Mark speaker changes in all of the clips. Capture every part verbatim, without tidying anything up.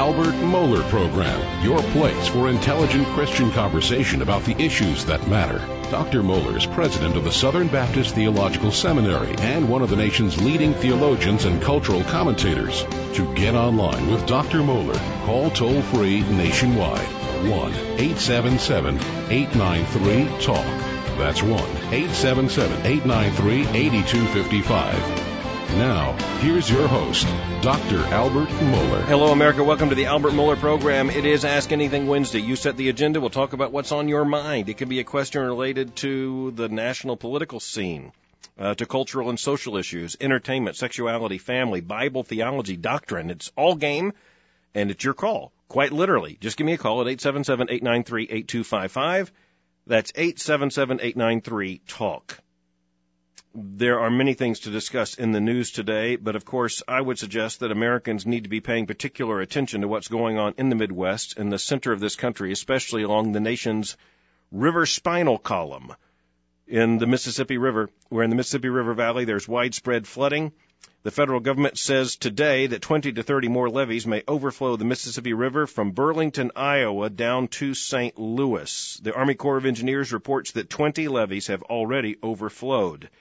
Speaker 1: Albert Mohler Program, your place for intelligent Christian conversation about the issues that matter. Doctor Mohler is president of the Southern Baptist Theological Seminary and one of the nation's leading theologians and cultural commentators. To get online with Doctor Mohler, call toll-free nationwide, one eight seven seven, eight nine three, talk. That's one eight seven seven, eight nine three, eight two five five. Now, here's your host, Doctor Albert Mohler.
Speaker 2: Hello, America. Welcome to the Albert Mohler Program. It is Ask Anything Wednesday. You set the agenda. We'll talk about what's on your mind. It can be a question related to the national political scene, uh, to cultural and social issues, entertainment, sexuality, family, Bible, theology, doctrine. It's all game, and it's your call, quite literally. Just give me a call at eight seven seven, eight nine three, eight two five five. That's eight seven seven, eight nine three, talk. There are many things to discuss in the news today, but of course I would suggest that Americans need to be paying particular attention to what's going on in the Midwest, in the center of this country, especially along the nation's river spinal column in the Mississippi River, where in the Mississippi River Valley there's widespread flooding. The federal government says today that twenty to thirty more levees may overflow the Mississippi River from Burlington, Iowa, down to Saint Louis. The Army Corps of Engineers reports that twenty levees have already overflowed.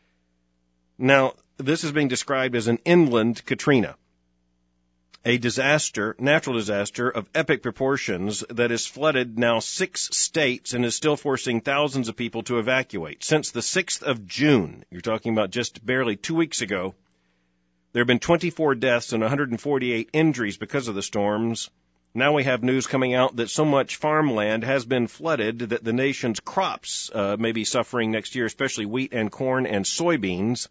Speaker 2: Now, this is being described as an inland Katrina, a disaster, natural disaster of epic proportions that has flooded now six states and is still forcing thousands of people to evacuate. Since the sixth of June, you're talking about just barely two weeks ago, there have been twenty-four deaths and one hundred forty-eight injuries because of the storms. Now we have news coming out that so much farmland has been flooded that the nation's crops uh, may be suffering next year, especially wheat and corn and soybeans.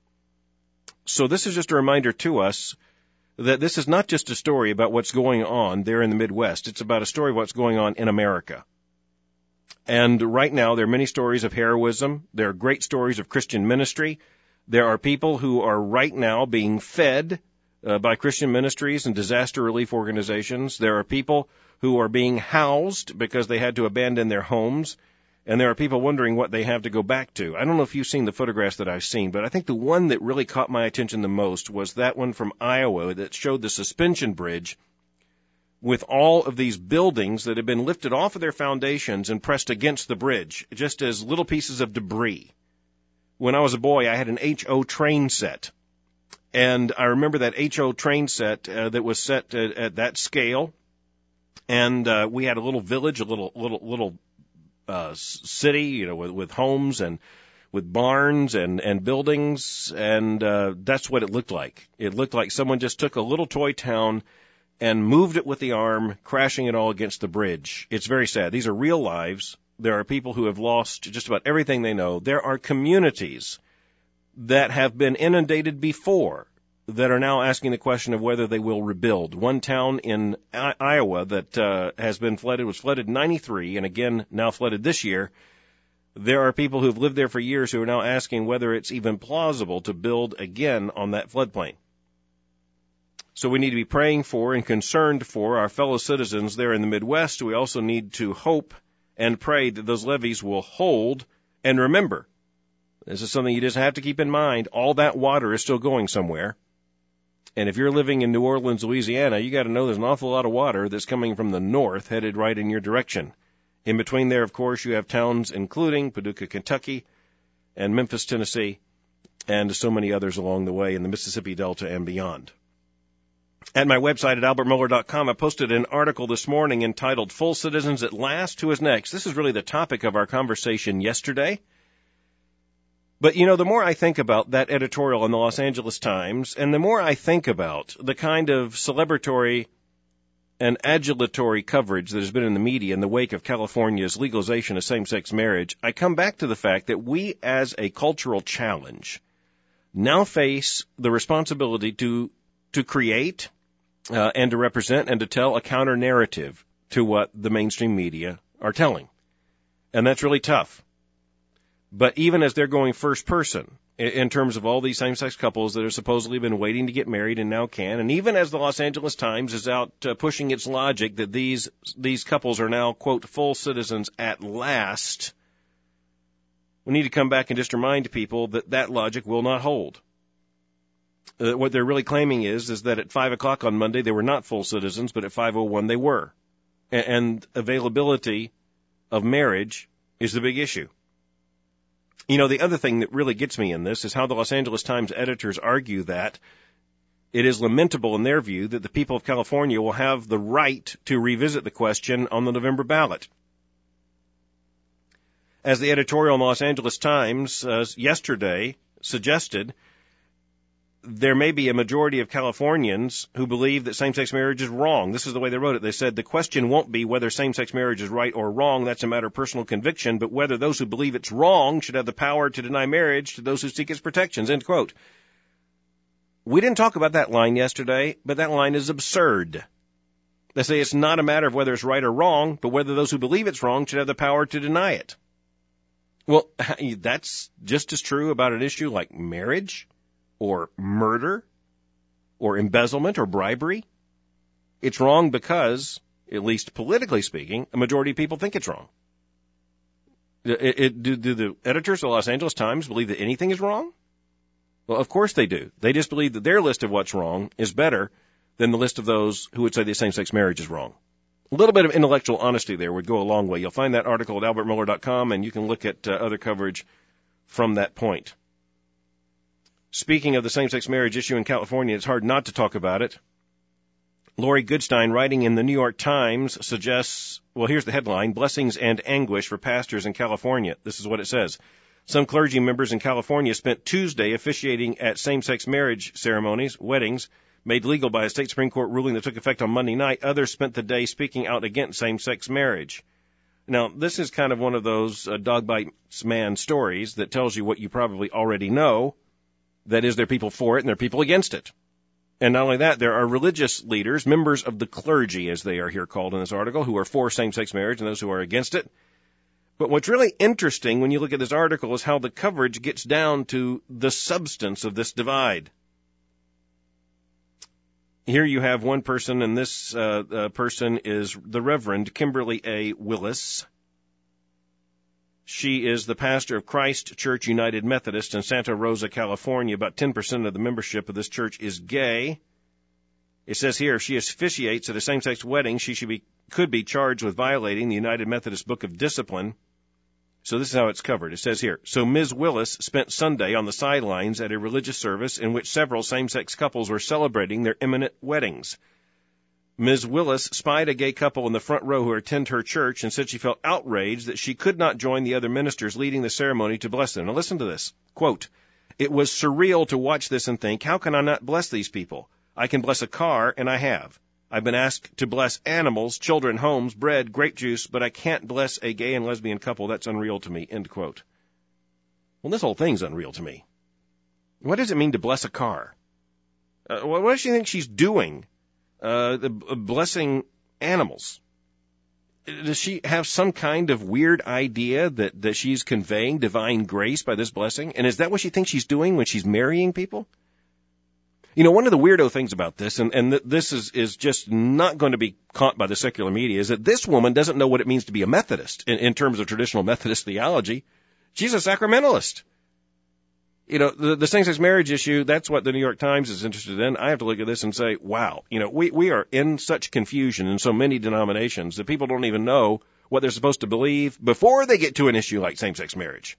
Speaker 2: So this is just a reminder to us that this is not just a story about what's going on there in the Midwest. It's about a story of what's going on in America. And right now there are many stories of heroism. There are great stories of Christian ministry. There are people who are right now being fed uh, by Christian ministries and disaster relief organizations. There are people who are being housed because they had to abandon their homes. And there are people wondering what they have to go back to. I don't know if you've seen the photographs that I've seen, but I think the one that really caught my attention the most was that one from Iowa that showed the suspension bridge with all of these buildings that have been lifted off of their foundations and pressed against the bridge, just as little pieces of debris. When I was a boy, I had an H O train set. And I remember that H O train set uh, that was set at, at that scale. And uh, we had a little village, a little little little Uh, city, you know, with, with homes and with barns and, and buildings, and uh, that's what it looked like. It looked like someone just took a little toy town and moved it with the arm, crashing it all against the bridge. It's very sad. These are real lives. There are people who have lost just about everything they know. There are communities that have been inundated before that are now asking the question of whether they will rebuild. One town in I- Iowa that uh, has been flooded, was flooded in ninety-three, and again now flooded this year. There are people who've lived there for years who are now asking whether it's even plausible to build again on that floodplain. So we need to be praying for and concerned for our fellow citizens there in the Midwest. We also need to hope and pray that those levees will hold. And remember, this is something you just have to keep in mind, all that water is still going somewhere. And if you're living in New Orleans, Louisiana, you got to know there's an awful lot of water that's coming from the north headed right in your direction. In between there, of course, you have towns including Paducah, Kentucky, and Memphis, Tennessee, and so many others along the way in the Mississippi Delta and beyond. At my website at albert mohler dot com, I posted an article this morning entitled Full Citizens at Last, Who is Next? This is really the topic of our conversation yesterday. But, you know, the more I think about that editorial in the Los Angeles Times, and the more I think about the kind of celebratory and adulatory coverage that has been in the media in the wake of California's legalization of same-sex marriage, I come back to the fact that we, as a cultural challenge, now face the responsibility to to create uh, and to represent and to tell a counter-narrative to what the mainstream media are telling. And that's really tough. But even as they're going first person, in terms of all these same-sex couples that have supposedly been waiting to get married and now can, and even as the Los Angeles Times is out uh, pushing its logic that these these couples are now, quote, full citizens at last, we need to come back and just remind people that that logic will not hold. Uh, what they're really claiming is, is that at five o'clock on Monday they were not full citizens, but at five oh one they were. A- and availability of marriage is the big issue. You know, the other thing that really gets me in this is how the Los Angeles Times editors argue that it is lamentable in their view that the people of California will have the right to revisit the question on the November ballot. As the editorial in the Los Angeles Times uh, yesterday suggested, there may be a majority of Californians who believe that same-sex marriage is wrong. This is the way they wrote it. They said the question won't be whether same-sex marriage is right or wrong. That's a matter of personal conviction, but whether those who believe it's wrong should have the power to deny marriage to those who seek its protections, end quote. We didn't talk about that line yesterday, but that line is absurd. They say it's not a matter of whether it's right or wrong, but whether those who believe it's wrong should have the power to deny it. Well, that's just as true about an issue like marriage or murder or embezzlement or bribery. It's wrong because, at least politically speaking, a majority of people think it's wrong. It, it, do, do the editors of the Los Angeles Times believe that anything is wrong? Well, of course they do. They just believe that their list of what's wrong is better than the list of those who would say that same-sex marriage is wrong. A little bit of intellectual honesty there would go a long way. You'll find that article at albert mohler dot com, and you can look at uh, other coverage from that point. Speaking of the same-sex marriage issue in California, it's hard not to talk about it. Lori Goodstein, writing in the New York Times, suggests, well, here's the headline, Blessings and Anguish for Pastors in California. This is what it says. Some clergy members in California spent Tuesday officiating at same-sex marriage ceremonies, weddings, made legal by a state Supreme Court ruling that took effect on Monday night. Others spent the day speaking out against same-sex marriage. Now, this is kind of one of those uh, dog bites man stories that tells you what you probably already know. That is, there are people for it and there are people against it. And not only that, there are religious leaders, members of the clergy, as they are here called in this article, who are for same-sex marriage and those who are against it. But what's really interesting when you look at this article is how the coverage gets down to the substance of this divide. Here you have one person, and this uh, uh, person is the Reverend Kimberly A. Willis. She is the pastor of Christ Church United Methodist in Santa Rosa, California. About ten percent of the membership of this church is gay. It says here, if she officiates at a same-sex wedding, she should be, could be charged with violating the United Methodist Book of Discipline. So this is how it's covered. It says here, so Miz Willis spent Sunday on the sidelines at a religious service in which several same-sex couples were celebrating their imminent weddings. Miz Willis spied a gay couple in the front row who attend her church and said she felt outraged that she could not join the other ministers leading the ceremony to bless them. Now listen to this. Quote, it was surreal to watch this and think, how can I not bless these people? I can bless a car, and I have. I've been asked to bless animals, children, homes, bread, grape juice, but I can't bless a gay and lesbian couple. That's unreal to me, end quote. Well, this whole thing's unreal to me. What does it mean to bless a car? Uh, what does she think she's doing, uh, the, uh, blessing animals? Does she have some kind of weird idea that, that she's conveying divine grace by this blessing? And is that what she thinks she's doing when she's marrying people? You know, one of the weirdo things about this, and, and th- this is, is just not going to be caught by the secular media, is that this woman doesn't know what it means to be a Methodist in, in terms of traditional Methodist theology. She's a sacramentalist. You know, the, the same-sex marriage issue, that's what the New York Times is interested in. I have to look at this and say, wow, you know, we, we are in such confusion in so many denominations that people don't even know what they're supposed to believe before they get to an issue like same-sex marriage.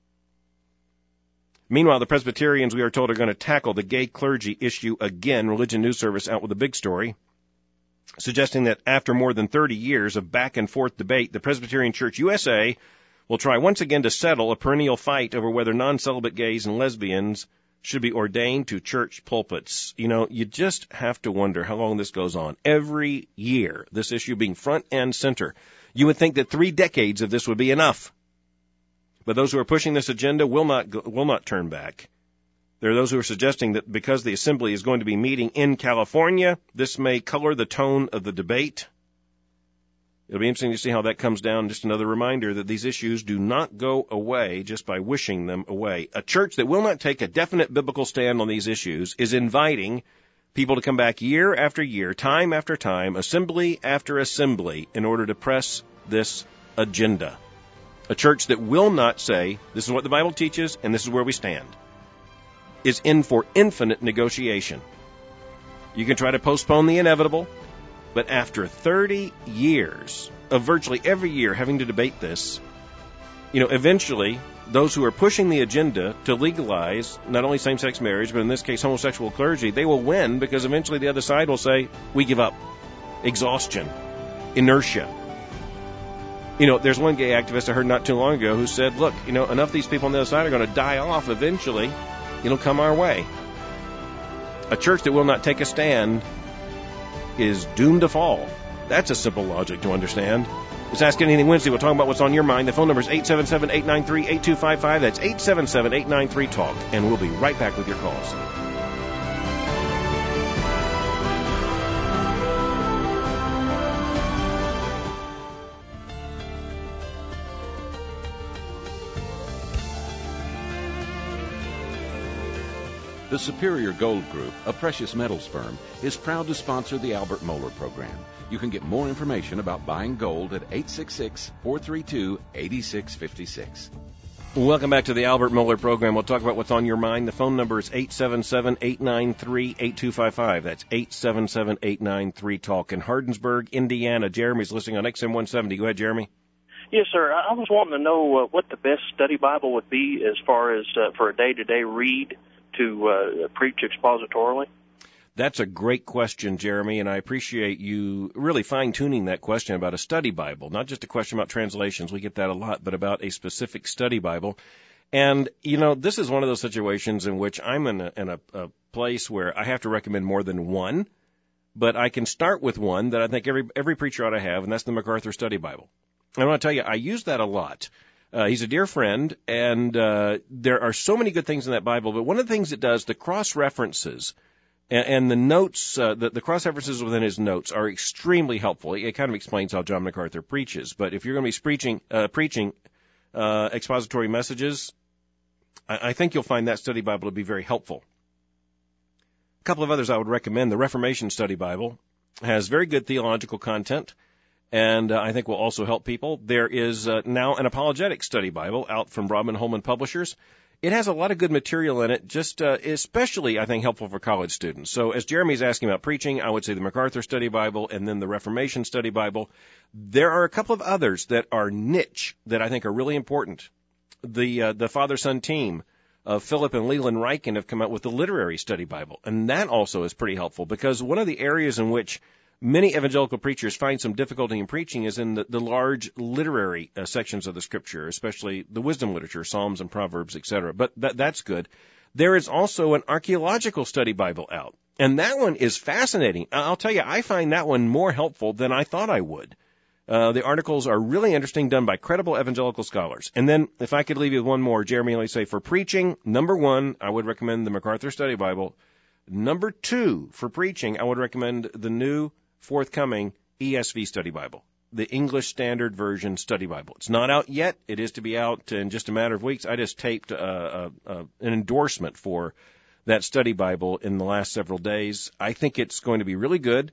Speaker 2: Meanwhile, the Presbyterians, we are told, are going to tackle the gay clergy issue again. Religion News Service out with a big story, suggesting that after more than thirty years of back-and-forth debate, the Presbyterian Church U S A will try once again to settle a perennial fight over whether non-celibate gays and lesbians should be ordained to church pulpits. You know, you just have to wonder how long this goes on. Every year, this issue being front and center. You would think that three decades of this would be enough. But those who are pushing this agenda will not will not turn back. There are those who are suggesting that because the Assembly is going to be meeting in California, this may color the tone of the debate. It'll be interesting to see how that comes down. Just another reminder that these issues do not go away just by wishing them away. A church that will not take a definite biblical stand on these issues is inviting people to come back year after year, time after time, assembly after assembly, in order to press this agenda. A church that will not say, this is what the Bible teaches, and this is where we stand. is in for infinite negotiation. You can try to postpone the inevitable, but after thirty years of virtually every year having to debate this, you know, eventually those who are pushing the agenda to legalize not only same-sex marriage, but in this case homosexual clergy, they will win because eventually the other side will say, we give up. Exhaustion. Inertia. You know, there's one gay activist I heard not too long ago who said, look, you know, enough of these people on the other side are going to die off eventually. It'll come our way. A church that will not take a stand is doomed to fall. That's a simple logic to understand. It's Ask Anything Wednesday. We'll talk about what's on your mind. The phone number is eight seven seven, eight nine three, eight two five five. That's eight seven seven, eight nine three, TALK. And we'll be right back with your calls.
Speaker 3: The Superior Gold Group, a precious metals firm, is proud to sponsor the Albert Mohler program. You can get more information about buying gold at eight six six, four three two, eight six five six.
Speaker 2: Welcome back to the Albert Mohler program. We'll talk about what's on your mind. The phone number is eight seven seven, eight nine three, eight two five five. That's eight seven seven, eight nine three, TALK. In Hardensburg, Indiana, Jeremy's listening on X M one seventy. Go ahead, Jeremy.
Speaker 4: Yes, sir. I was wanting to know uh, what the best study Bible would be as far as uh, for a day-to-day read to uh, preach expositorily.
Speaker 2: That's a great question, Jeremy, and I appreciate you really fine-tuning that question about a study Bible, not just a question about translations. We get that a lot, but about a specific study Bible. And, you know, this is one of those situations in which I'm in a, in a, a place where I have to recommend more than one, but I can start with one that I think every every preacher ought to have, and that's the MacArthur Study Bible. And I want to tell you, I use that a lot. Uh, he's a dear friend, and uh, there are so many good things in that Bible, but one of the things it does, the cross-references, And, and the notes, uh, the, the cross-references within his notes are extremely helpful. It, it kind of explains how John MacArthur preaches. But if you're going to be preaching, uh, preaching uh, expository messages, I, I think you'll find that study Bible to be very helpful. A couple of others I would recommend. The Reformation Study Bible has very good theological content, and uh, I think will also help people. There is uh, now an Apologetic Study Bible out from Broadman Holman Publishers. It has a lot of good material in it, just uh, especially, I think, helpful for college students. So as Jeremy's asking about preaching, I would say the MacArthur Study Bible and then the Reformation Study Bible. There are a couple of others that are niche that I think are really important. The uh, the father-son team of Philip and Leland Ryken have come out with the Literary Study Bible, and that also is pretty helpful because one of the areas in which many evangelical preachers find some difficulty in preaching is in the, the large literary uh, sections of the Scripture, especially the wisdom literature, Psalms and Proverbs, et cetera. But that, that's good. There is also an archaeological study Bible out, and that one is fascinating. I'll tell you, I find that one more helpful than I thought I would. Uh, the articles are really interesting, done by credible evangelical scholars. And then, if I could leave you with one more, Jeremy, let me say, for preaching, number one, I would recommend the MacArthur Study Bible. Number two, for preaching, I would recommend the new forthcoming E S V Study Bible, the English Standard Version Study Bible. It's not out yet. It is to be out in just a matter of weeks. I just taped uh, uh, uh, an endorsement for that study Bible in the last several days. I think it's going to be really good,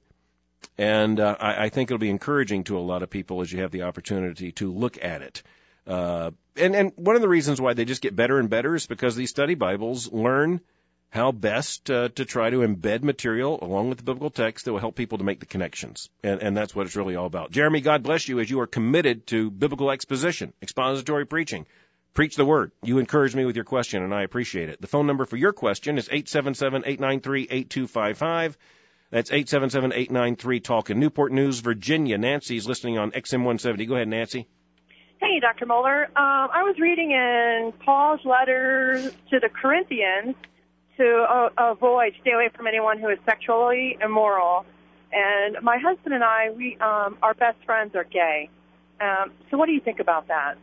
Speaker 2: and uh, I, I think it'll be encouraging to a lot of people as you have the opportunity to look at it. Uh, and, and one of the reasons why they just get better and better is because these study Bibles learn how best uh, to try to embed material along with the biblical text that will help people to make the connections. And, and that's what it's really all about. Jeremy, God bless you as you are committed to biblical exposition, expository preaching. Preach the word. You encourage me with your question, and I appreciate it. The phone number for your question is eight seven seven, eight nine three, eight two five five. That's eight seven seven, eight nine three, TALK. In Newport News, Virginia, Nancy's listening on X M one seventy. Go ahead, Nancy.
Speaker 5: Hey, Doctor Mohler. Um, I was reading in Paul's letter to the Corinthians to uh, avoid, stay away from anyone who is sexually immoral. And my husband and I, we, um, our best friends are gay. Um, so what do you think about that?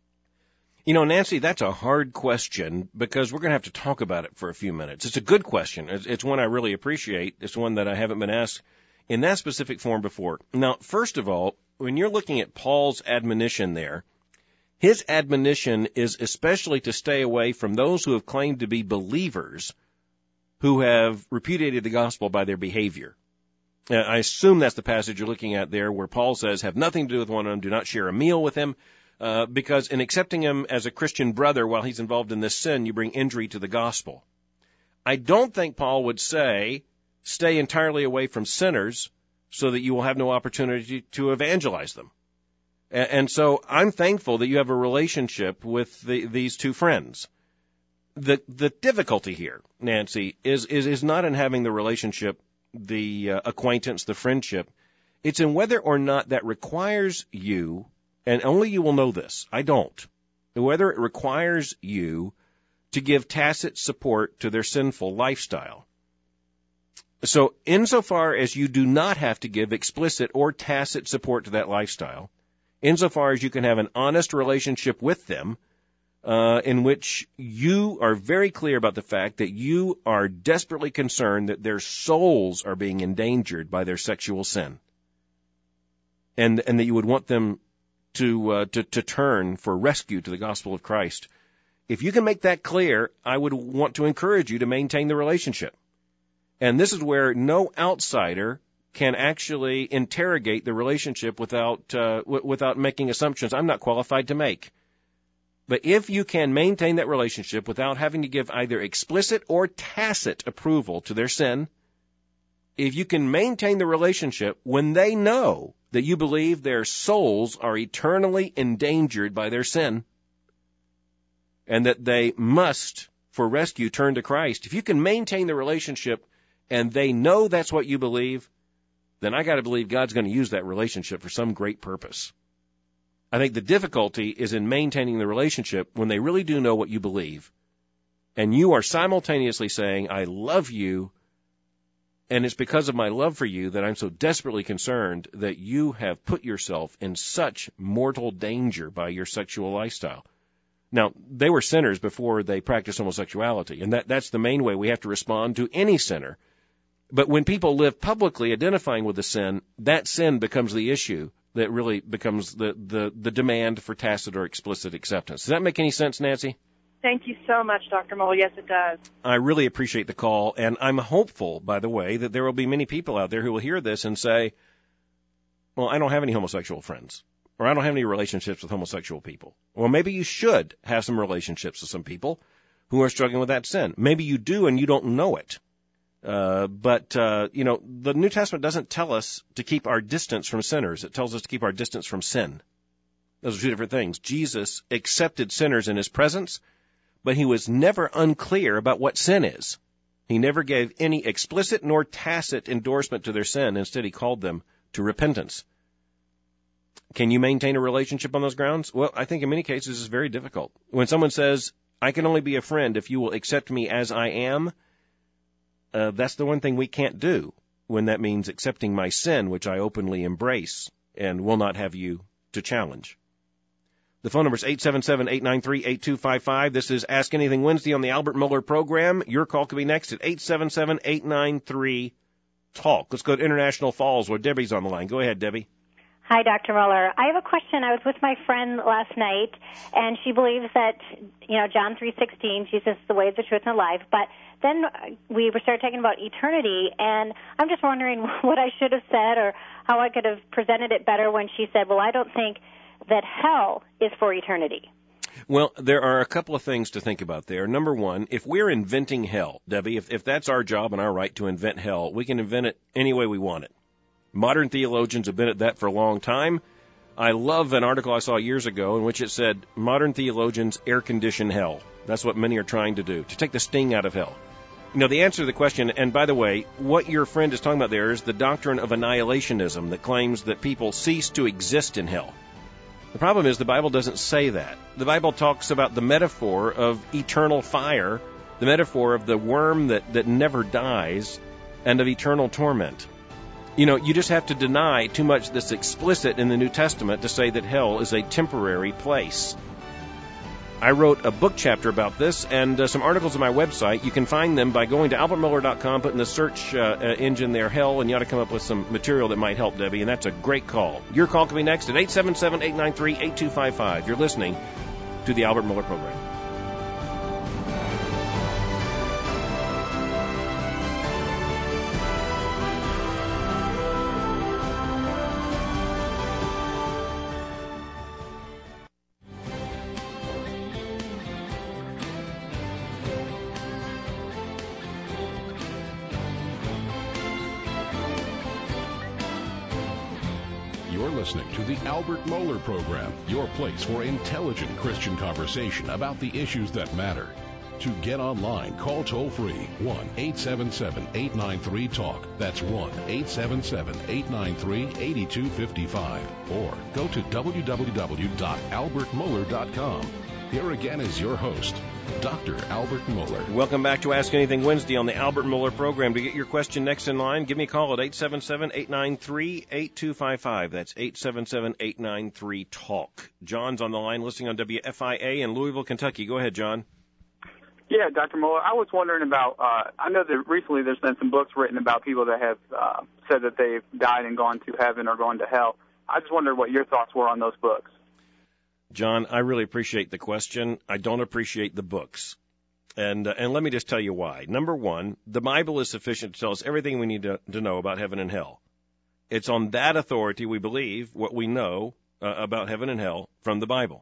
Speaker 2: You know, Nancy, that's a hard question because we're going to have to talk about it for a few minutes. It's a good question. It's, it's one I really appreciate. It's one that I haven't been asked in that specific form before. Now, first of all, when you're looking at Paul's admonition there, his admonition is especially to stay away from those who have claimed to be believers who have repudiated the gospel by their behavior. Uh, I assume that's the passage you're looking at there where Paul says, have nothing to do with one of them, do not share a meal with him, uh, because in accepting him as a Christian brother while he's involved in this sin, you bring injury to the gospel. I don't think Paul would say, stay entirely away from sinners so that you will have no opportunity to evangelize them. And, and so I'm thankful that you have a relationship with the, these two friends. The the difficulty here, Nancy, is, is, is not in having the relationship, the uh, acquaintance, the friendship. It's in whether or not that requires you, and only you will know this, I don't, whether it requires you to give tacit support to their sinful lifestyle. So insofar as you do not have to give explicit or tacit support to that lifestyle, insofar as you can have an honest relationship with them, uh, in which you are very clear about the fact that you are desperately concerned that their souls are being endangered by their sexual sin, and and that you would want them to uh, to to turn for rescue to the gospel of Christ. If you can make that clear, I would want to encourage you to maintain the relationship. And this is where no outsider can actually interrogate the relationship without uh, w- without making assumptions I'm not qualified to make. But if you can maintain that relationship without having to give either explicit or tacit approval to their sin, if you can maintain the relationship when they know that you believe their souls are eternally endangered by their sin, and that they must, for rescue, turn to Christ, if you can maintain the relationship and they know that's what you believe, then I got to believe God's going to use that relationship for some great purpose. I think the difficulty is in maintaining the relationship when they really do know what you believe, and you are simultaneously saying, I love you, and it's because of my love for you that I'm so desperately concerned that you have put yourself in such mortal danger by your sexual lifestyle. Now, they were sinners before they practiced homosexuality, and that, that's the main way we have to respond to any sinner. But when people live publicly identifying with the sin, that sin becomes the issue that really becomes the, the, the demand for tacit or explicit acceptance. Does that make any sense, Nancy?
Speaker 5: Thank you so much, Doctor Moeller. Yes, it does.
Speaker 2: I really appreciate the call, and I'm hopeful, by the way, that there will be many people out there who will hear this and say, well, I don't have any homosexual friends, or I don't have any relationships with homosexual people. Well, maybe you should have some relationships with some people who are struggling with that sin. Maybe you do and you don't know it. Uh, but, uh, you know, the New Testament doesn't tell us to keep our distance from sinners. It tells us to keep our distance from sin. Those are two different things. Jesus accepted sinners in his presence, but he was never unclear about what sin is. He never gave any explicit nor tacit endorsement to their sin. Instead, he called them to repentance. Can you maintain a relationship on those grounds? Well, I think in many cases it's very difficult. When someone says, I can only be a friend if you will accept me as I am, uh, that's the one thing we can't do when that means accepting my sin, which I openly embrace and will not have you to challenge. The phone number is eight seven seven, eight nine three, eight two five five. This is Ask Anything Wednesday on the Albert Mohler program. Your call could be next at eight seven seven, eight nine three, talk. Let's go to International Falls where Debbie's on the line. Go ahead, Debbie.
Speaker 6: Hi, Doctor Mohler. I have a question. I was with my friend last night, and she believes that, you know, John three sixteen, Jesus is the way, the truth, and the life. But then we started talking about eternity, and I'm just wondering what I should have said or how I could have presented it better when she said, well, I don't think that hell is for eternity.
Speaker 2: Well, there are a couple of things to think about there. Number one, if we're inventing hell, Debbie, if, if that's our job and our right to invent hell, we can invent it any way we want it. Modern theologians have been at that for a long time. I love an article I saw years ago in which it said, modern theologians air-condition hell. That's what many are trying to do, to take the sting out of hell. You know, the answer to the question, and by the way, what your friend is talking about there is the doctrine of annihilationism that claims that people cease to exist in hell. The problem is the Bible doesn't say that. The Bible talks about the metaphor of eternal fire, the metaphor of the worm that, that never dies, and of eternal torment. You know, you just have to deny too much that's explicit in the New Testament to say that hell is a temporary place. I wrote a book chapter about this and uh, some articles on my website. You can find them by going to albert mohler dot com, putting the search uh, uh, engine there, hell, and you ought to come up with some material that might help, Debbie, and that's a great call. Your call can be next at eight seven seven, eight nine three, eight two five five. You're listening to the Albert Mohler Program.
Speaker 1: listening to the Albert Mohler Program, your place for intelligent Christian conversation about the issues that matter. To get online, call toll-free one eight seven seven, eight nine three, TALK. That's one eight seven seven, eight nine three, eight two five five. Or go to w w w dot albert mohler dot com. Here again is your host, Doctor Albert Mohler.
Speaker 2: Welcome back to Ask Anything Wednesday on the Albert Mohler Program. To get your question next in line, give me a call at eight seven seven, eight nine three, eight two five five. That's eight seven seven, eight nine three, TALK. John's on the line listening on W F I A in Louisville, Kentucky. Go ahead, John.
Speaker 7: Yeah, Doctor Mohler, I was wondering about, uh, I know that recently there's been some books written about people that have uh, said that they've died and gone to heaven or gone to hell. I just wondered what your thoughts were on those books.
Speaker 2: John, I really appreciate the question. I don't appreciate the books. And uh, and let me just tell you why. Number one, the Bible is sufficient to tell us everything we need to, to know about heaven and hell. It's on that authority we believe what we know uh, about heaven and hell from the Bible.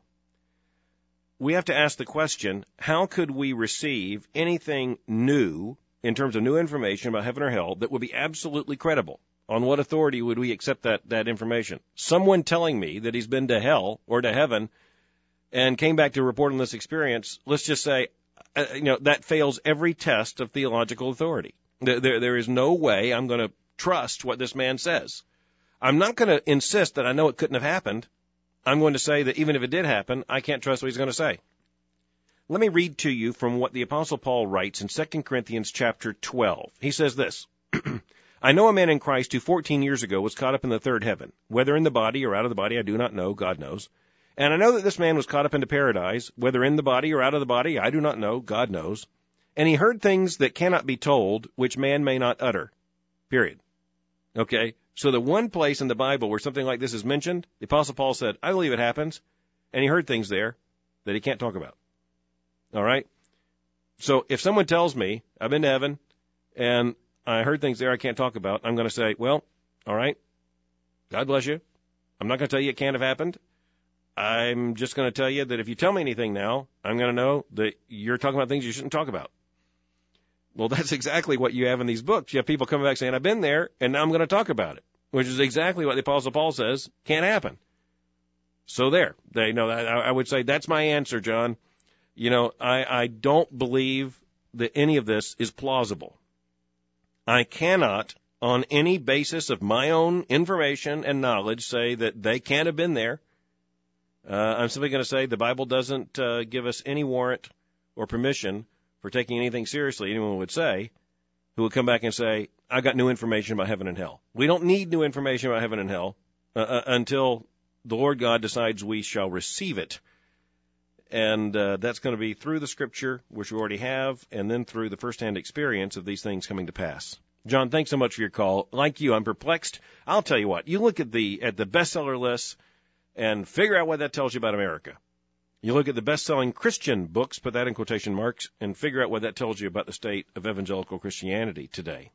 Speaker 2: We have to ask the question, how could we receive anything new in terms of new information about heaven or hell that would be absolutely credible? On what authority would we accept that, that information? Someone telling me that he's been to hell or to heaven and came back to report on this experience, let's just say, uh, you know, that fails every test of theological authority. There, there, there is no way I'm going to trust what this man says. I'm not going to insist that I know it couldn't have happened. I'm going to say that even if it did happen, I can't trust what he's going to say. Let me read to you from what the Apostle Paul writes in Second Corinthians chapter twelve. He says this, I know a man in Christ who fourteen years ago was caught up in the third heaven. Whether in the body or out of the body, I do not know. God knows. And I know that this man was caught up into paradise. Whether in the body or out of the body, I do not know. God knows. And he heard things that cannot be told, which man may not utter. Period. Okay? So the one place in the Bible where something like this is mentioned, the Apostle Paul said, I believe it happens. And he heard things there that he can't talk about. All right? So if someone tells me, I've been to heaven, and I heard things there I can't talk about, I'm going to say, well, all right, God bless you. I'm not going to tell you it can't have happened. I'm just going to tell you that if you tell me anything now, I'm going to know that you're talking about things you shouldn't talk about. Well, that's exactly what you have in these books. You have people coming back saying, I've been there, and now I'm going to talk about it, which is exactly what the Apostle Paul says can't happen. So there. They know that. I would say that's my answer, John. You know, I, I don't believe that any of this is plausible. I cannot, on any basis of my own information and knowledge, say that they can't have been there. Uh, I'm simply going to say the Bible doesn't uh, give us any warrant or permission for taking anything seriously, anyone would say, who would come back and say, I got new information about heaven and hell. We don't need new information about heaven and hell uh, uh, until the Lord God decides we shall receive it. And uh, that's going to be through the Scripture, which we already have, and then through the firsthand experience of these things coming to pass. John, thanks so much for your call. Like you, I'm perplexed. I'll tell you what, you look at the at the bestseller lists and figure out what that tells you about America. You look at the best-selling Christian books, put that in quotation marks, and figure out what that tells you about the state of evangelical Christianity today.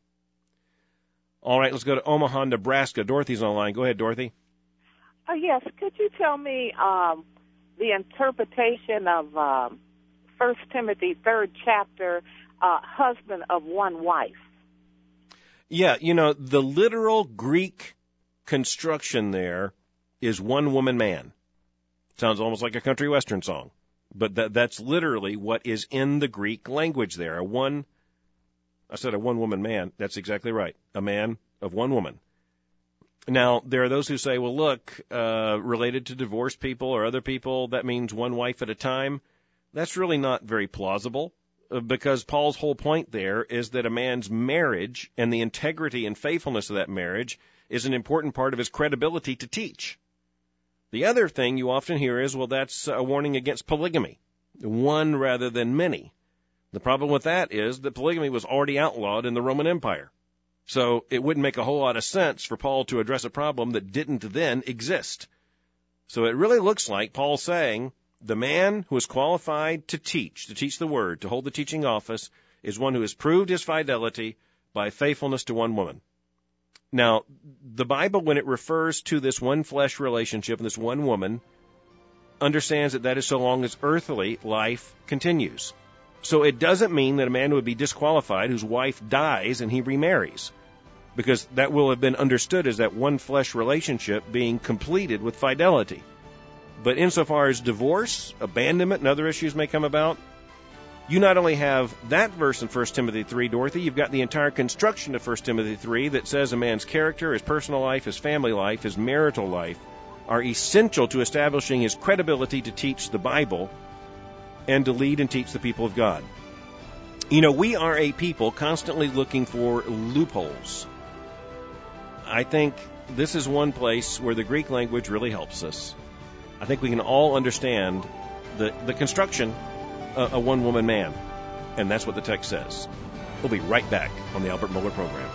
Speaker 2: All right, let's go to Omaha, Nebraska. Dorothy's on the line. Go ahead, Dorothy.
Speaker 8: Oh, yes. Could you tell me um, the interpretation of um, First Timothy, third chapter, uh, husband of one wife?
Speaker 2: Yeah, you know, the literal Greek construction there is one woman man. Sounds almost like a country western song, but that that's literally what is in the Greek language there. A one, I said a one-woman man. That's exactly right. A man of one woman. Now, there are those who say, well, look, uh, related to divorced people or other people, that means one wife at a time. That's really not very plausible, uh, because Paul's whole point there is that a man's marriage and the integrity and faithfulness of that marriage is an important part of his credibility to teach. The other thing you often hear is, well, that's a warning against polygamy, one rather than many. The problem with that is that polygamy was already outlawed in the Roman Empire. So it wouldn't make a whole lot of sense for Paul to address a problem that didn't then exist. So it really looks like Paul's saying the man who is qualified to teach, to teach the word, to hold the teaching office, is one who has proved his fidelity by faithfulness to one woman. Now, the Bible, when it refers to this one flesh relationship and this one woman, understands that that is so long as earthly life continues. So it doesn't mean that a man would be disqualified whose wife dies and he remarries. because that will have been understood as that one flesh relationship being completed with fidelity. But insofar as divorce, abandonment, and other issues may come about, you not only have that verse in First Timothy three, Dorothy, you've got the entire construction of First Timothy three that says a man's character, his personal life, his family life, his marital life are essential to establishing his credibility to teach the Bible and to lead and teach the people of God. You know, we are a people constantly looking for loopholes. I think this is one place where the Greek language really helps us. I think we can all understand the, the construction of a one-woman man, and that's what the text says. We'll be right back on the Albert Mohler Program.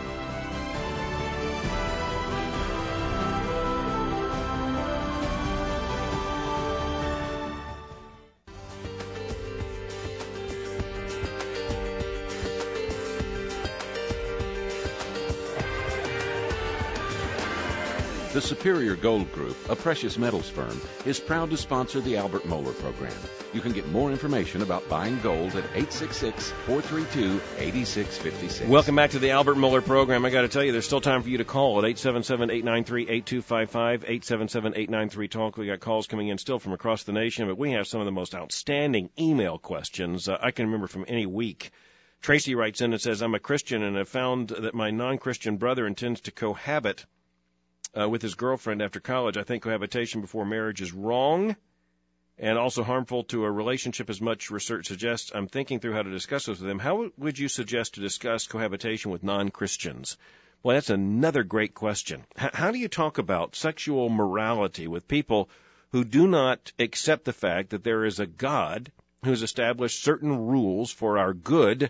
Speaker 3: The Superior Gold Group, a precious metals firm, is proud to sponsor the Albert Mohler Program. You can get more information about buying gold at eight six six, four three two, eight six five six.
Speaker 2: Welcome back to the Albert Mohler Program. I got to tell you, there's still time for you to call at eight seven seven, eight nine three, eight two five five, eight seven seven, eight nine three, talk. We got calls coming in still from across the nation, but we have some of the most outstanding email questions uh, I can remember from any week. Tracy writes in and says, I'm a Christian and have found that my non-Christian brother intends to cohabit Uh, with his girlfriend after college. I think cohabitation before marriage is wrong and also harmful to a relationship as much research suggests. I'm thinking through how to discuss this with him. How would you suggest to discuss cohabitation with non-Christians? Well, that's another great question. H- how do you talk about sexual morality with people who do not accept the fact that there is a God who's established certain rules for our good,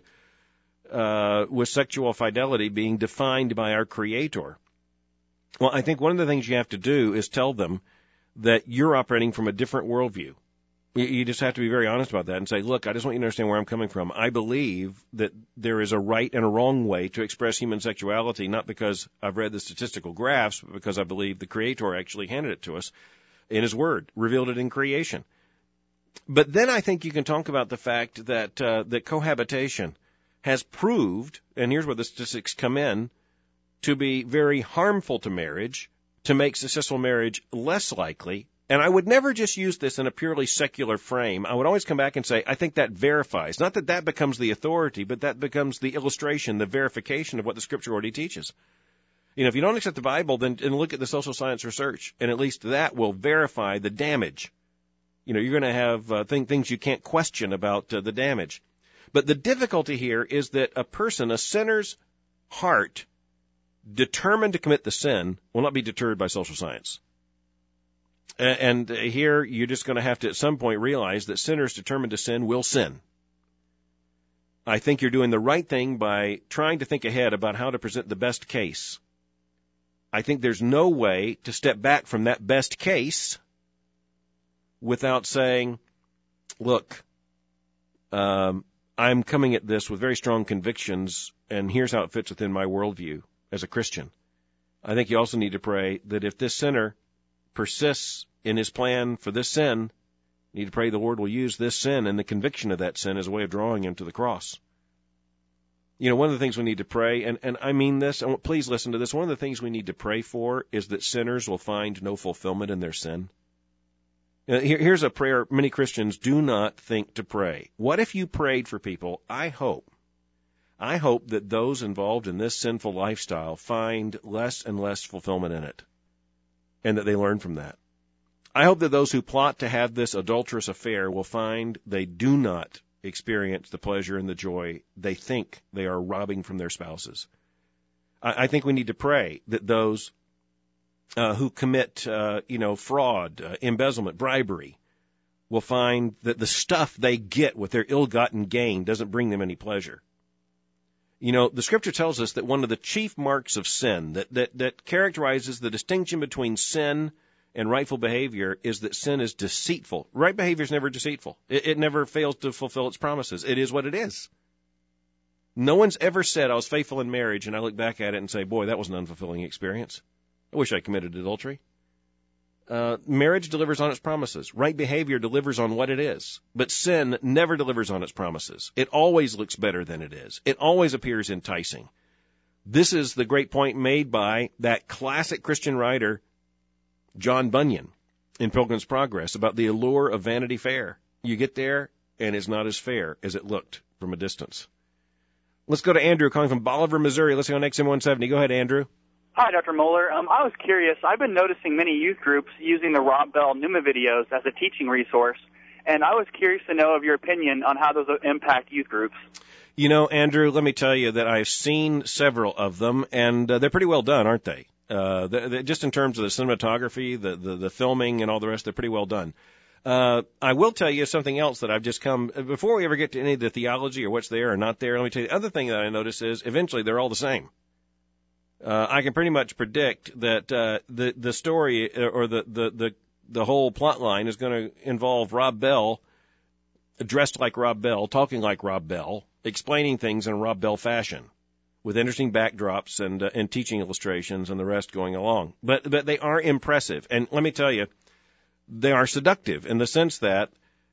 Speaker 2: uh, with sexual fidelity being defined by our Creator? Well, I think one of the things you have to do is tell them that you're operating from a different worldview. You just have to be very honest about that and say, look, I just want you to understand where I'm coming from. I believe that there is a right and a wrong way to express human sexuality, not because I've read the statistical graphs, but because I believe the Creator actually handed it to us in His Word, revealed it in creation. But then I think you can talk about the fact that uh, that cohabitation has proved, and here's where the statistics come in, to be very harmful to marriage, to make successful marriage less likely. And I would never just use this in a purely secular frame. I would always come back and say, I think that verifies. Not that that becomes the authority, but that becomes the illustration, the verification of what the Scripture already teaches. You know, if you don't accept the Bible, then and look at the social science research, and at least that will verify the damage. You know, you're going to have uh, th- things you can't question about uh, the damage. But the difficulty here is that a person, a sinner's heart, determined to commit the sin, will not be deterred by social science. And here you're just going to have to at some point realize that sinners determined to sin will sin. I think you're doing the right thing by trying to think ahead about how to present the best case. I think there's no way to step back from that best case without saying, look, um, I'm coming at this with very strong convictions, and here's how it fits within my worldview as a Christian. I think you also need to pray that if this sinner persists in his plan for this sin, you need to pray the Lord will use this sin and the conviction of that sin as a way of drawing him to the cross. You know, one of the things we need to pray, and, and I mean this, and please listen to this, one of the things we need to pray for is that sinners will find no fulfillment in their sin. Here, here's a prayer many Christians do not think to pray. What if you prayed for people? I hope I hope that those involved in this sinful lifestyle find less and less fulfillment in it, and that they learn from that. I hope that those who plot to have this adulterous affair will find they do not experience the pleasure and the joy they think they are robbing from their spouses. I, I think we need to pray that those uh, who commit, uh, you know, fraud, uh, embezzlement, bribery, will find that the stuff they get with their ill-gotten gain doesn't bring them any pleasure. You know, the Scripture tells us that one of the chief marks of sin, that, that, that characterizes the distinction between sin and rightful behavior, is that sin is deceitful. Right behavior is never deceitful. It, it never fails to fulfill its promises. It is what it is. No one's ever said, I was faithful in marriage, and I look back at it and say, boy, that was an unfulfilling experience. I wish I committed adultery. Uh, marriage delivers on its promises. Right behavior delivers on what it is. But sin never delivers on its promises. It always looks better than it is. It always appears enticing. This is the great point made by that classic Christian writer, John Bunyan, in Pilgrim's Progress, about the allure of Vanity Fair. You get there, and it's not as fair as it looked from a distance. Let's go to Andrew calling from Bolivar, Missouri. Let's go on X M one seventy. Go ahead, Andrew.
Speaker 9: Hi, Doctor Moeller. Um, I was curious. I've been noticing many youth groups using the Rob Bell Pneuma videos as a teaching resource, and I was curious to know of your opinion on how those impact youth groups.
Speaker 2: You know, Andrew, let me tell you that I've seen several of them, and uh, they're pretty well done, aren't they? Uh, they're, they're, just in terms of the cinematography, the, the, the filming, and all the rest, they're pretty well done. Uh, I will tell you something else that I've just come, before we ever get to any of the theology or what's there or not there, let me tell you the other thing that I notice is eventually they're all the same. Uh, I can pretty much predict that uh, the the story or the the the, the whole plot line is going to involve Rob Bell, dressed like Rob Bell, talking like Rob Bell, explaining things in a Rob Bell fashion, with interesting backdrops and uh, and teaching illustrations and the rest going along. But but they are impressive, and let me tell you, they are seductive in the sense that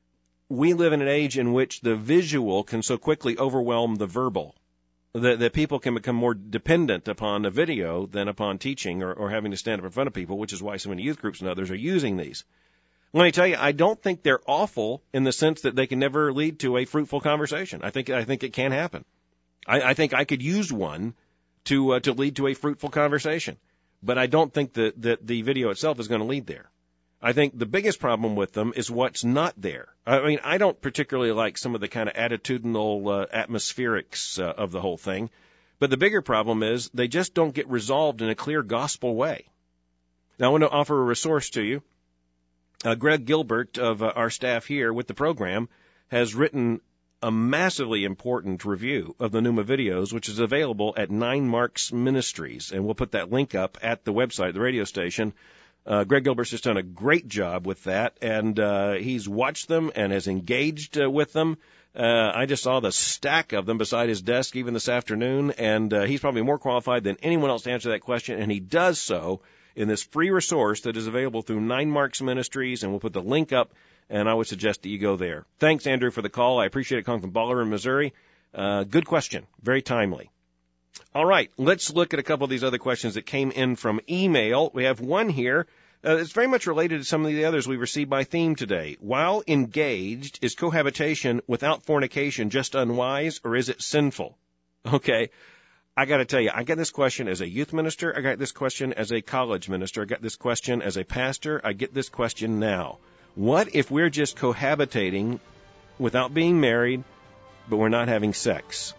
Speaker 2: we live in an age in which the visual can so quickly overwhelm the verbal. That, that people can become more dependent upon a video than upon teaching or, or having to stand up in front of people, which is why so many youth groups and others are using these. Let me tell you, I don't think they're awful in the sense that they can never lead to a fruitful conversation. I think I think it can happen. I, I think I could use one to uh, to lead to a fruitful conversation, but I don't think that, that the video itself is going to lead there. I think the biggest problem with them is what's not there. I mean, I don't particularly like some of the kind of attitudinal uh, atmospherics uh, of the whole thing, but the bigger problem is they just don't get resolved in a clear gospel way. Now, I want to offer a resource to you. Uh, Greg Gilbert of uh, our staff here with the program has written a massively important review of the Pneuma videos, which is available at Nine Marks Ministries, and we'll put that link up at the website, the radio station. Uh, Greg Gilbert's just done a great job with that, and uh, he's watched them and has engaged uh, with them. Uh, I just saw the stack of them beside his desk even this afternoon, and uh, he's probably more qualified than anyone else to answer that question, and he does so in this free resource that is available through Nine Marks Ministries, and we'll put the link up, and I would suggest that you go there. Thanks, Andrew, for the call. I appreciate it calling from Bolivar, Missouri. Uh, good question. Very timely. All right, let's look at a couple of these other questions that came in from email. We have one here. Uh, it's very much related to some of the others we received by theme today. While engaged, is cohabitation without fornication just unwise, or is it sinful? Okay, I got to tell you, I get this question as a youth minister. I got this question as a college minister. I got this question as a pastor. I get this question now. What if we're just cohabitating without being married, but we're not having sex?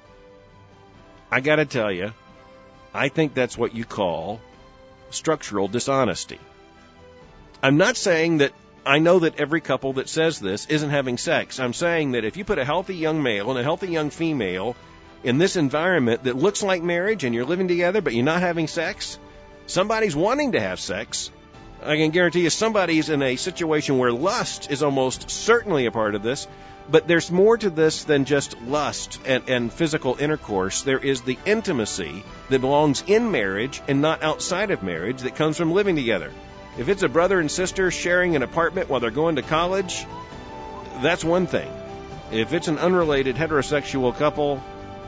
Speaker 2: I got to tell you, I think that's what you call structural dishonesty. I'm not saying that I know that every couple that says this isn't having sex. I'm saying that if you put a healthy young male and a healthy young female in this environment that looks like marriage and you're living together but you're not having sex, somebody's wanting to have sex. I can guarantee you somebody's in a situation where lust is almost certainly a part of this. But there's more to this than just lust and, and physical intercourse. There is the intimacy that belongs in marriage and not outside of marriage that comes from living together. If it's a brother and sister sharing an apartment while they're going to college, that's one thing. If it's an unrelated heterosexual couple,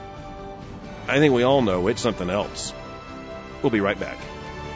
Speaker 2: I think we all know it's something else. We'll be right back.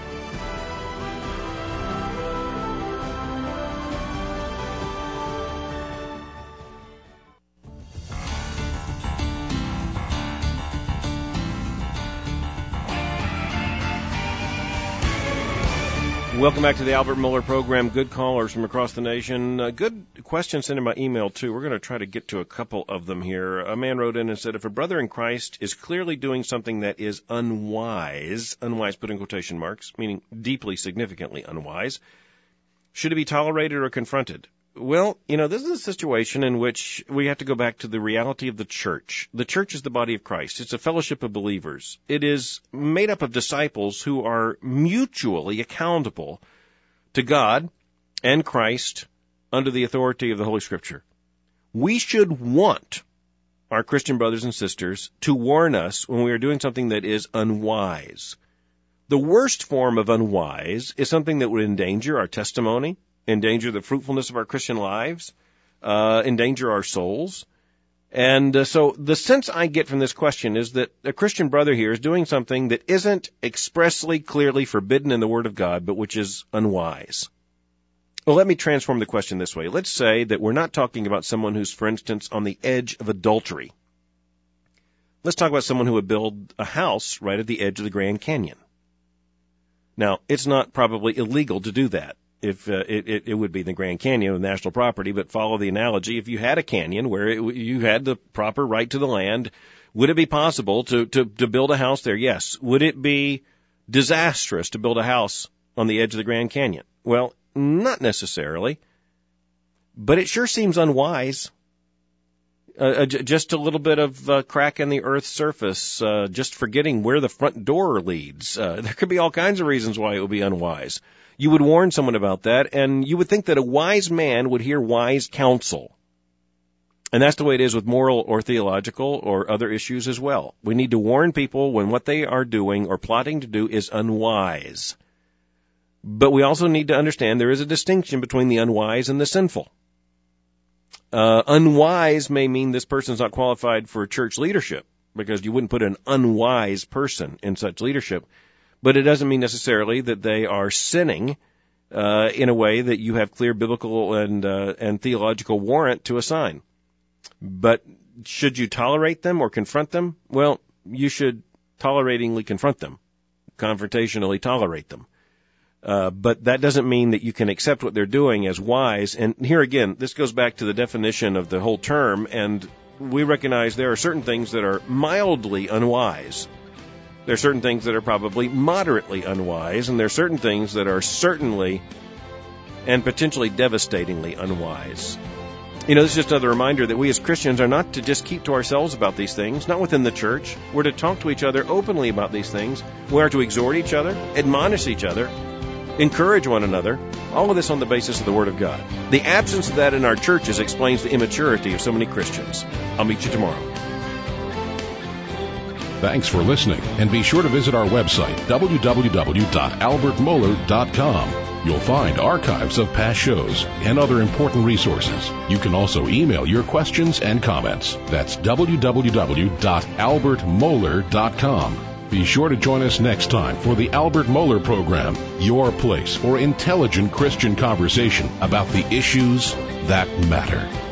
Speaker 2: Welcome back to the Albert Mohler program. Good callers from across the nation. Uh, good questions sent in by email, too. We're going to try to get to a couple of them here. A man wrote in and said, if a brother in Christ is clearly doing something that is unwise, unwise put in quotation marks, meaning deeply, significantly unwise, should it be tolerated or confronted? Well, you know, this is a situation in which we have to go back to the reality of the church. The church is the body of Christ. It's a fellowship of believers. It is made up of disciples who are mutually accountable to God and Christ under the authority of the Holy Scripture. We should want our Christian brothers and sisters to warn us when we are doing something that is unwise. The worst form of unwise is something that would endanger our testimony, endanger the fruitfulness of our Christian lives, uh, endanger our souls. And uh, so the sense I get from this question is that a Christian brother here is doing something that isn't expressly, clearly forbidden in the Word of God, but which is unwise. Well, let me transform the question this way. Let's say that we're not talking about someone who's, for instance, on the edge of adultery. Let's talk about someone who would build a house right at the edge of the Grand Canyon. Now, it's not probably illegal to do that. If uh, it, it, it would be the Grand Canyon of national property, but follow the analogy. If you had a canyon where it, you had the proper right to the land, would it be possible to, to, to build a house there? Yes. Would it be disastrous to build a house on the edge of the Grand Canyon? Well, not necessarily, but it sure seems unwise. Uh, just a little bit of uh, crack in the earth's surface, uh, just forgetting where the front door leads. Uh, there could be all kinds of reasons why it would be unwise. You would warn someone about that, and you would think that a wise man would hear wise counsel. And that's the way it is with moral or theological or other issues as well. We need to warn people when what they are doing or plotting to do is unwise. But we also need to understand there is a distinction between the unwise and the sinful. Uh, unwise may mean this person's not qualified for church leadership, because you wouldn't put an unwise person in such leadership. But it doesn't mean necessarily that they are sinning uh, in a way that you have clear biblical and uh, and theological warrant to assign. But should you tolerate them or confront them? Well, you should toleratingly confront them, confrontationally tolerate them. Uh, but that doesn't mean that you can accept what they're doing as wise. And here again, this goes back to the definition of the whole term, and we recognize there are certain things that are mildly unwise. There are certain things that are probably moderately unwise, and there are certain things that are certainly and potentially devastatingly unwise. You know, this is just another reminder that we as Christians are not to just keep to ourselves about these things, not within the church. We're to talk to each other openly about these things. We are to exhort each other, admonish each other, encourage one another, all of this on the basis of the Word of God. The absence of that in our churches explains the immaturity of so many Christians. I'll meet you tomorrow.
Speaker 1: Thanks for listening, and be sure to visit our website, w w w dot albert mohler dot com. You'll find archives of past shows and other important resources. You can also email your questions and comments. That's w w w dot albert mohler dot com. Be sure to join us next time for the Albert Mohler Program, your place for intelligent Christian conversation about the issues that matter.